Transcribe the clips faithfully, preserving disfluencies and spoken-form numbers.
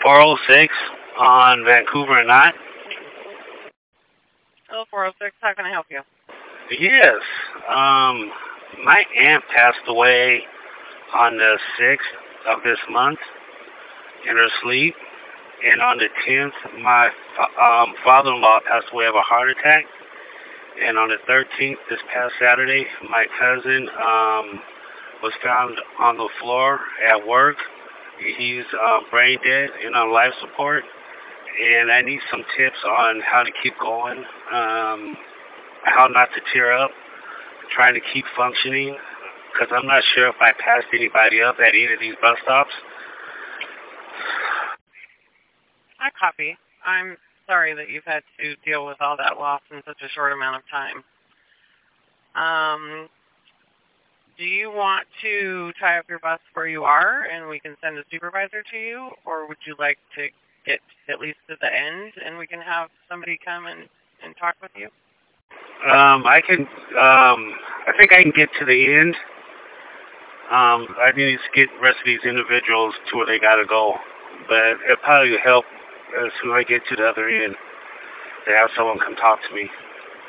four oh six on Vancouver and Knott. Hello, four oh six. How can I help you? Yes. Um, my aunt passed away on the sixth of this month in her sleep. And on the tenth, my um, father-in-law passed away of a heart attack. And on the thirteenth, this past Saturday, my cousin um, was found on the floor at work. He's uh, brain dead and on life support. And I need some tips on how to keep going, um, how not to tear up, trying to keep functioning, because I'm not sure if I passed anybody up at either of these bus stops. I copy. I'm sorry that you've had to deal with all that loss in such a short amount of time. Um, do you want to tie up your bus where you are and we can send a supervisor to you, or would you like to get at least to the end and we can have somebody come and, and talk with you? Um, I can, um, I think I can get to the end. Um, I need to get the rest of these individuals to where they gotta go. But it probably would help as soon as I get to the other end to have someone come talk to me.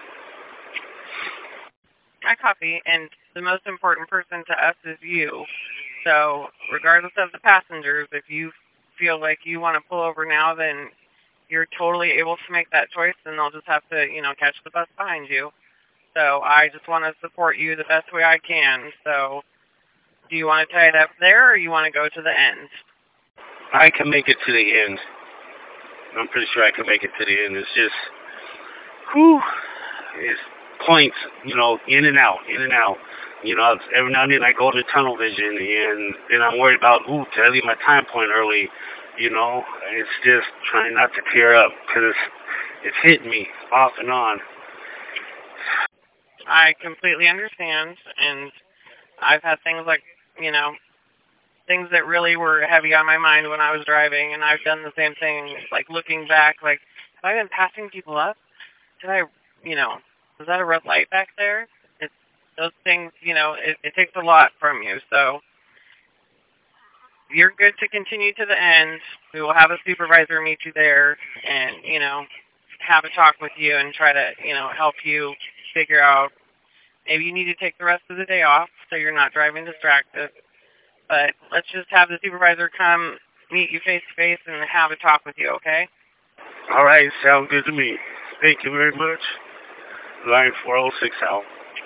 I copy, and the most important person to us is you. So regardless of the passengers, if you feel like you want to pull over now, then you're totally able to make that choice, and they'll just have to, you know, catch the bus behind you. So I just want to support you the best way I can. So do you want to tie it up there, or you want to go to the end? I can make it to the end. I'm pretty sure I can make it to the end. It's just, whew, it's points, you know, in and out, in and out. You know, it's, every now and then I go to tunnel vision, and then I'm worried about, ooh, did I leave my time point early? You know, it's just trying not to tear up because it's, it's hitting me off and on. I completely understand, and I've had things like, you know, things that really were heavy on my mind when I was driving, and I've done the same thing, like looking back, like, have I been passing people up? Did I, you know, was that a red light back there? It's those things, you know, it, it takes a lot from you, so you're good to continue to the end. We will have a supervisor meet you there and, you know, have a talk with you and try to, you know, help you figure out, maybe you need to take the rest of the day off so you're not driving distracted. But let's just have the supervisor come meet you face-to-face and have a talk with you, okay? All right, sounds good to me. Thank you very much. Line four oh six out.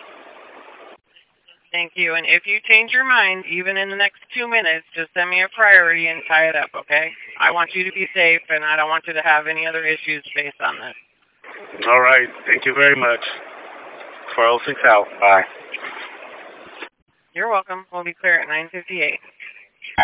Thank you. And if you change your mind, even in the next two minutes, just send me a priority and tie it up, okay? I want you to be safe, and I don't want you to have any other issues based on this. All right. Thank you very much. four oh six out. Bye. You're welcome. We'll be clear at nine fifty-eight.